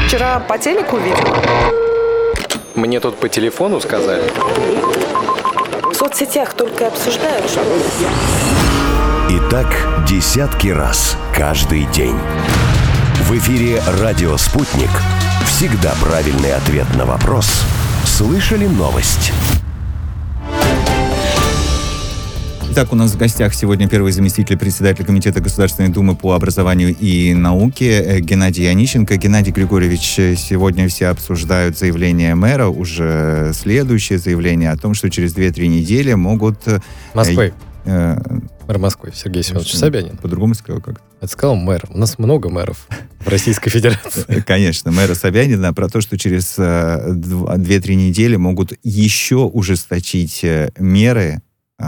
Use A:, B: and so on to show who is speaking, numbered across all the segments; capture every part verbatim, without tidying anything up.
A: вчера по телеку видел?
B: Мне тут по телефону сказали.
A: В соцсетях только обсуждают, что...
C: И так десятки раз каждый день. В эфире «Радио Спутник». Всегда правильный ответ на вопрос. Слышали новость?
D: Итак, у нас в гостях сегодня первый заместитель председателя Комитета Государственной Думы по образованию и науке Геннадий Онищенко. Геннадий Григорьевич, сегодня все обсуждают заявление мэра, уже следующее заявление о том, что через две-три недели могут...
B: Москвы.
D: Э,
B: мэр Москвы Сергей Семенович Собянин.
D: По-другому сказал как-то.
B: Это сказал мэр. У нас много мэров в Российской Федерации.
D: Конечно, мэра Собянина про то, что через две-три недели могут еще ужесточить меры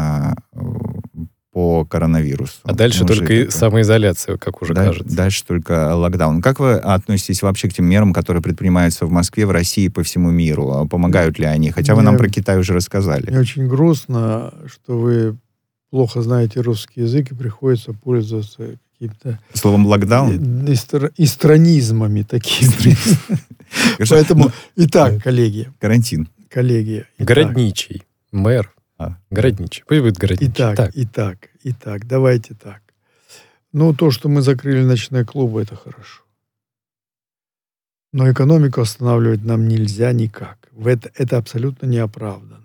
D: по коронавирусу.
B: А дальше
D: Может,
B: только
D: это...
B: самоизоляция, как уже
D: да,
B: кажется.
D: Дальше только локдаун. Как вы относитесь вообще к тем мерам, которые предпринимаются в Москве, в России, по всему миру? Помогают ли они? Хотя вы нам про Китай уже рассказали.
E: Мне очень грустно, что вы плохо знаете русский язык и приходится пользоваться каким-то...
D: Словом локдаун?
E: Истранизмами такими. Поэтому, итак, коллеги.
D: Карантин.
E: Коллеги.
B: Городничий. Мэр. А, городничий. Пусть будет городничий.
E: Итак,
B: так.
E: итак, итак, давайте так. Ну, то, что мы закрыли ночные клубы, это хорошо. Но экономику останавливать нам нельзя никак. Это, это абсолютно неоправданно.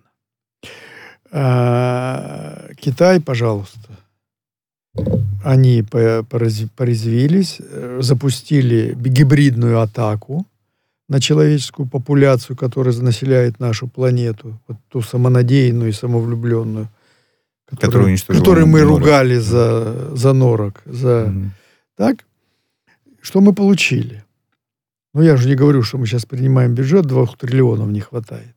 E: А, Китай, пожалуйста. Они порезвились, запустили гибридную атаку на человеческую популяцию, которая населяет нашу планету, вот ту самонадеянную и самовлюбленную, которую, которую мы норок. ругали за, за норок. За... Mm-hmm. Так? Что мы получили? Ну, я же не говорю, что мы сейчас принимаем бюджет, двух триллионов не хватает.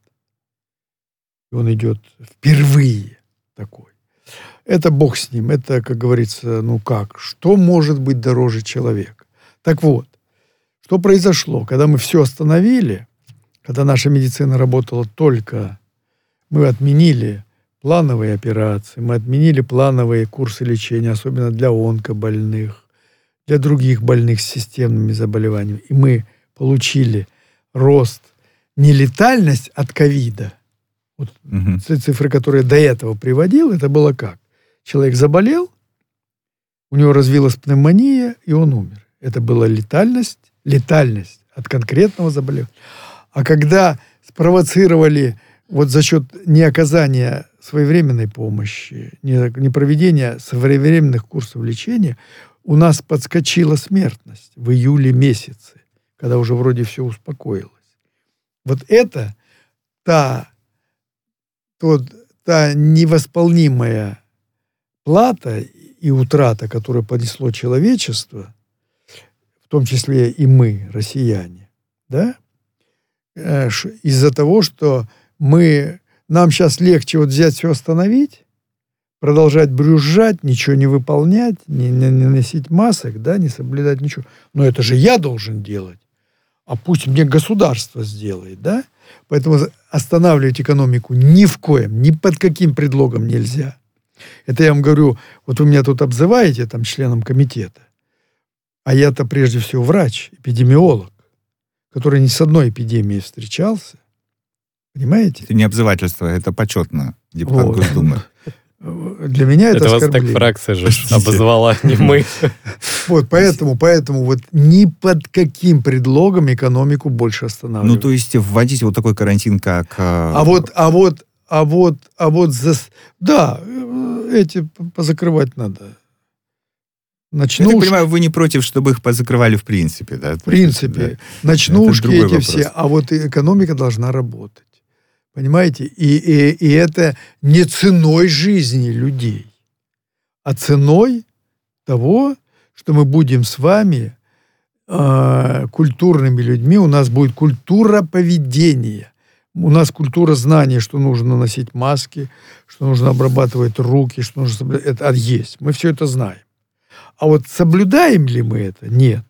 E: И он идет впервые такой. Это бог с ним. Это, как говорится, ну как? Что может быть дороже человека? Так вот, что произошло? Когда мы все остановили, когда наша медицина работала только, мы отменили плановые операции, мы отменили плановые курсы лечения, особенно для онкобольных, для других больных с системными заболеваниями. И мы получили рост, не летальность от ковида. Вот угу. Цифры, которые я до этого приводил, это было как? Человек заболел, у него развилась пневмония, и он умер. Это была летальность, летальность от конкретного заболевания. А когда спровоцировали вот за счет неоказания своевременной помощи, не проведения своевременных курсов лечения, у нас подскочила смертность в июле месяце, когда уже вроде все успокоилось. Вот это та, тот, та невосполнимая плата и утрата, которую понесло человечество, в том числе и мы, россияне, да, из-за того, что мы, нам сейчас легче вот взять все остановить, продолжать брюзжать, ничего не выполнять, не, не, не носить масок, да, не соблюдать ничего. Но это же я должен делать, а пусть мне государство сделает, да. Поэтому останавливать экономику ни в коем, ни под каким предлогом нельзя. Это я вам говорю, вот вы меня тут обзываете там членом комитета, а я-то прежде всего врач, эпидемиолог, который ни с одной эпидемией встречался. Понимаете?
D: Это не обзывательство, это почетно, депутат вот. Госдумы.
E: Для меня это,
B: это оскорбление. Это вас так фракция же обозвала, не мы.
E: Вот, поэтому, поэтому вот ни под каким предлогом экономику больше останавливать.
D: Ну, то есть вводить вот такой карантин, как...
E: А вот, а вот, а вот, а вот, за... да, эти позакрывать надо. Ночнушки.
D: Я так понимаю, вы не против, чтобы их позакрывали в принципе, да?
E: В принципе. Да. Ночнушки эти вопрос. Все, а вот экономика должна работать. Понимаете? И, и, и это не ценой жизни людей, а ценой того, что мы будем с вами э, культурными людьми, у нас будет культура поведения, у нас культура знания, что нужно носить маски, что нужно обрабатывать руки, что нужно соблюдать. Это есть. Мы все это знаем. А вот соблюдаем ли мы это? Нет.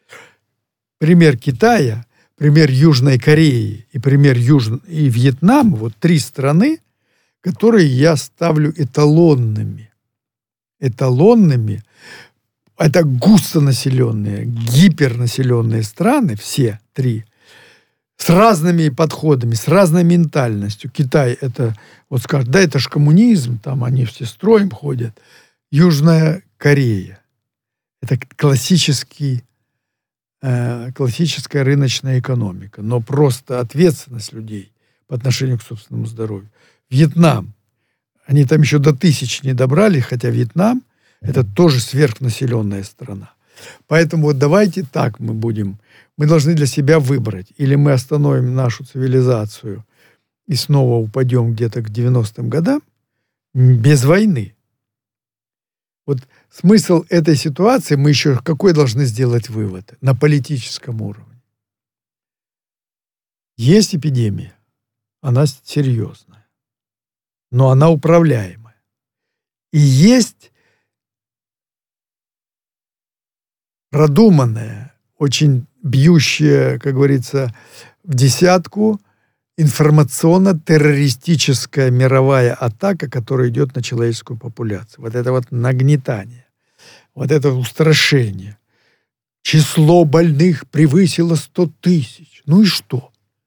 E: Пример Китая, пример Южной Кореи и пример Южного и Вьетнама, вот три страны, которые я ставлю эталонными. Эталонными это густонаселенные, гипернаселенные страны, все три, с разными подходами, с разной ментальностью. Китай это, вот скажет, да, это ж коммунизм, там они все строем ходят. Южная Корея – это классический, э, классическая рыночная экономика, но просто ответственность людей по отношению к собственному здоровью. Вьетнам. Они там еще до тысяч не добрали, хотя Вьетнам – это тоже сверхнаселенная страна. Поэтому вот давайте так мы будем. Мы должны для себя выбрать. Или мы остановим нашу цивилизацию и снова упадем где-то к девяностым годам без войны. Вот смысл этой ситуации мы еще какой должны сделать вывод на политическом уровне. Есть эпидемия. Она серьезная. Но она управляемая. И есть продуманная, очень бьющая, как говорится, в десятку информационно-террористическая мировая атака, которая идет на человеческую популяцию. Вот это вот нагнетание, вот это устрашение. Число больных превысило сто тысяч. Ну и что?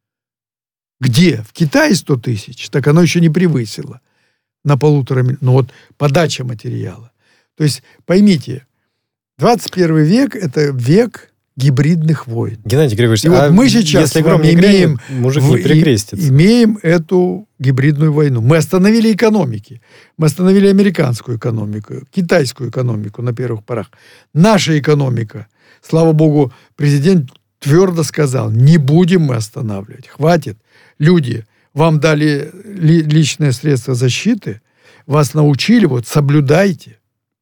E: Где? В Китае сто тысяч? Так оно еще не превысило на полутора миллионов. Ну вот подача материала. То есть поймите, двадцать первый век – это век гибридных войн.
B: Геннадий Григорьевич,
E: и
B: а
E: вот мы сейчас
B: если гром не
E: имеем,
B: грянет, мужик не перекрестится.
E: Имеем эту гибридную войну. Мы остановили экономики. Мы остановили американскую экономику, китайскую экономику на первых порах. Наша экономика, слава богу, президент твердо сказал, не будем мы останавливать. Хватит. Люди, вам дали ли, личные средства защиты, вас научили, вот соблюдайте.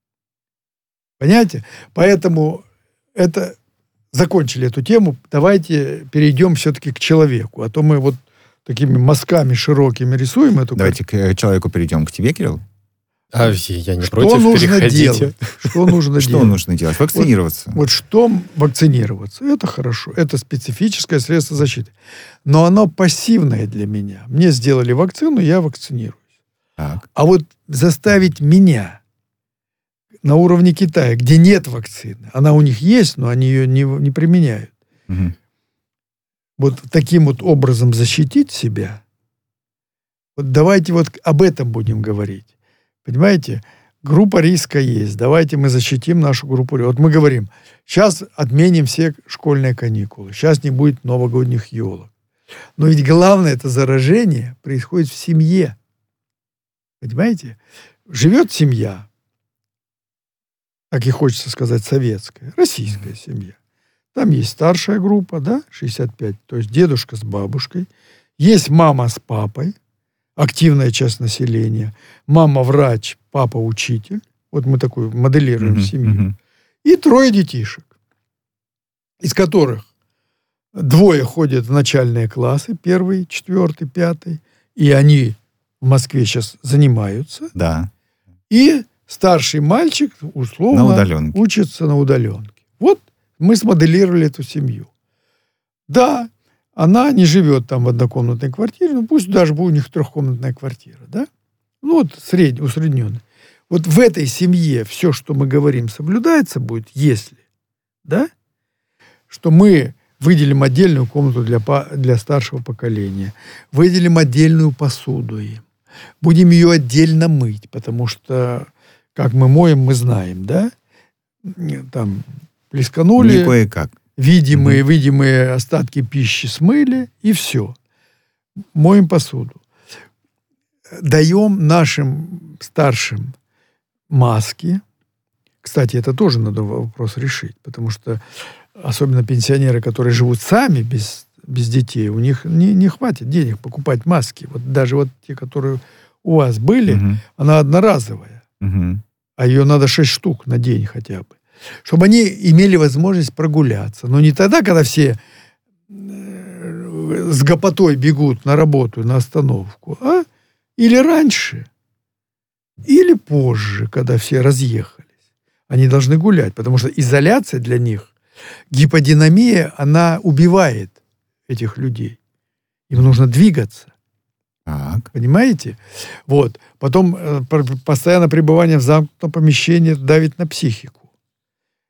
E: Понимаете? Поэтому это закончили эту тему. Давайте перейдем все-таки к человеку. А то мы вот такими мазками широкими рисуем эту
D: Давайте
E: картину.
D: к человеку перейдем, к тебе, Кирилл.
B: А я не
E: Что
B: против,
E: нужно
B: переходите.
E: делать? Что нужно
D: Что
E: делать?
D: нужно делать? Вакцинироваться.
E: Вот, вот что вакцинироваться? Это хорошо. Это специфическое средство защиты. Но оно пассивное для меня. Мне сделали вакцину, я вакцинируюсь.
D: Так.
E: А вот заставить меня на уровне Китая, где нет вакцины, она у них есть, но они ее не, не применяют.
D: Угу.
E: Вот таким вот образом защитить себя, вот давайте вот об этом будем говорить. Понимаете? Группа риска есть. Давайте мы защитим нашу группу риска. Вот мы говорим, сейчас отменим все школьные каникулы, сейчас не будет новогодних елок. Но ведь главное, это заражение происходит в семье. Понимаете? Живет семья, как и хочется сказать, советская, российская семья. Там есть старшая группа, да, шестьдесят пять, то есть дедушка с бабушкой. Есть мама с папой, активная часть населения. Мама врач, папа учитель. Вот мы такую моделируем
D: Угу,
E: семью.
D: угу.
E: И трое детишек, из которых двое ходят в начальные классы, первый, четвертый, пятый, и они в Москве сейчас занимаются.
D: Да.
E: И старший мальчик, условно,
D: На удаленке.
E: учится на удаленке. Вот мы смоделировали эту семью. Да, она не живет там в однокомнатной квартире, ну пусть даже будет у них трехкомнатная квартира, да? Ну вот средний, усредненный. Вот в этой семье все, что мы говорим, соблюдается будет, если, да, что мы выделим отдельную комнату для, для старшего поколения, выделим отдельную посуду им, будем ее отдельно мыть, потому что как мы моем, мы знаем, да? Там плесканули.
D: Не кое-как.
E: Видимые,
D: Угу.
E: видимые остатки пищи смыли, и все. Моем посуду. Даем нашим старшим маски. Кстати, это тоже надо вопрос решить, потому что особенно пенсионеры, которые живут сами без, без детей, у них не, не хватит денег покупать маски. Вот даже вот те, которые у вас были,
D: Угу.
E: она одноразовая.
D: Угу.
E: А ее надо шесть штук на день хотя бы. Чтобы они имели возможность прогуляться. Но не тогда, когда все с гопотой бегут на работу, на остановку, а или раньше, или позже, когда все разъехались. Они должны гулять, потому что изоляция для них, гиподинамия, она убивает этих людей. Им нужно двигаться.
D: Так.
E: Понимаете? Вот. Потом э, постоянное пребывание в замкнутом помещении давит на психику.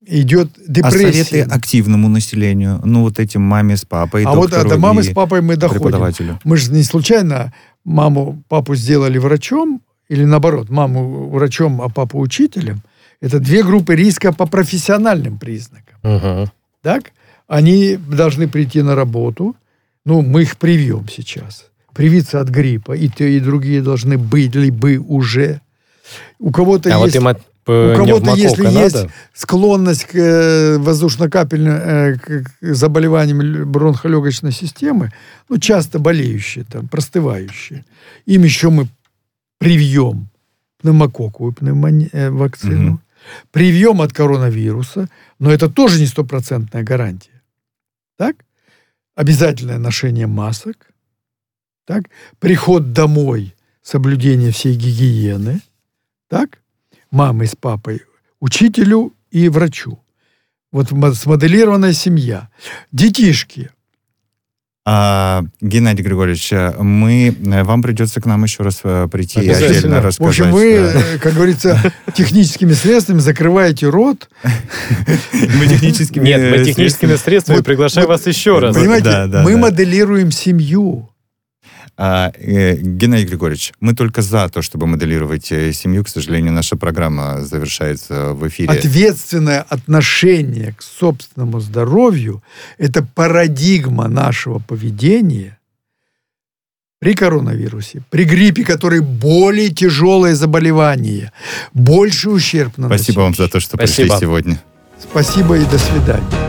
E: идет
D: А
E: депрессия.
D: советы активному населению? Ну, вот этим маме с папой,
E: А вот
D: доктору
E: до мамы
D: и
E: с папой мы доходим.
D: преподавателю.
E: Мы же не случайно маму, папу сделали врачом, или наоборот, маму врачом, а папу учителем. Это две группы риска по профессиональным признакам.
B: Угу.
E: Так? Они должны прийти на работу. Ну, мы их привьем сейчас. Привиться от гриппа. И те, и другие должны были бы уже. У кого-то
B: А
E: есть...
B: вот им от
E: У кого-то, если
B: надо?
E: есть склонность к э, воздушно-капельным э, к, к заболеваниям бронхолегочной системы, ну, часто болеющие, там, простывающие, им еще мы привьем пневмококковую пневмони- э, вакцину,
D: Мгм.
E: привьем от коронавируса, но это тоже не стопроцентная гарантия. Так? Обязательное ношение масок, так? Приход домой, соблюдение всей гигиены, так? Мамы с папой, учителю и врачу. Вот мо- смоделированная семья. Детишки.
D: А, Геннадий Григорьевич, мы, э, вам придется к нам еще раз э, прийти и
B: Обязательно.
D: отдельно
E: В
D: рассказать.
E: общем, вы,
D: да.
E: э, как говорится, техническими средствами закрываете рот.
D: Мы техническими
B: Нет, мы
D: э,
B: техническими средствами
E: Вот-
B: приглашаем
E: вот-
B: вас еще раз.
E: Понимаете,
D: Да, да,
E: мы
D: да.
E: моделируем семью.
D: А, э, Геннадий Григорьевич, мы только за то, чтобы моделировать э, семью. К сожалению, наша программа завершается в эфире.
E: Ответственное отношение к собственному здоровью – это парадигма нашего поведения при коронавирусе, при гриппе, который более тяжелое заболевание, больше ущерб наносящий.
D: Спасибо вам за то, что
B: Спасибо.
D: пришли сегодня.
E: Спасибо и до свидания.